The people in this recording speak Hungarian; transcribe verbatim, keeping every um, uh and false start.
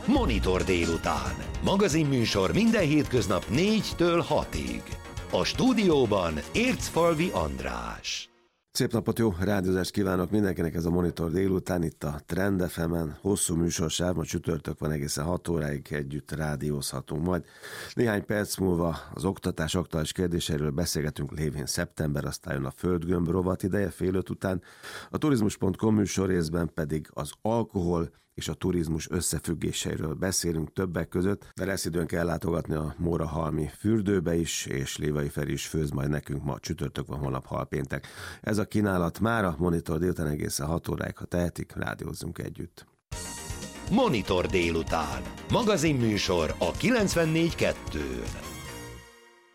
Monitor délután. Magazinműsor minden hétköznap négytől hatig. A stúdióban Ércfalvi András. Szép napot, jó rádiózást kívánok mindenkinek, ez a Monitor délután, itt a Trend ef emen, hosszú műsorsáv, ma csütörtök van, egészen hat óráig együtt rádiózhatunk majd. Néhány perc múlva az oktatás aktuális kérdéseiről beszélgetünk, lévén szeptember, aztán jön a Földgömb rovat ideje fél öt után, a turizmus pont com műsorrészben pedig az alkohol és a turizmus összefüggéseiről beszélünk többek között, de lesz időnk ellátogatni a Mórahalmi fürdőbe is, és Lévai Feri is főz majd nekünk, ma csütörtök van, holnap halpéntek. Ez a kínálat már a Monitor délután egészen hat óráig, ha tehetik, rádiózzunk együtt. Monitor délután. Magazinműsor a kilencvennégy kettőn.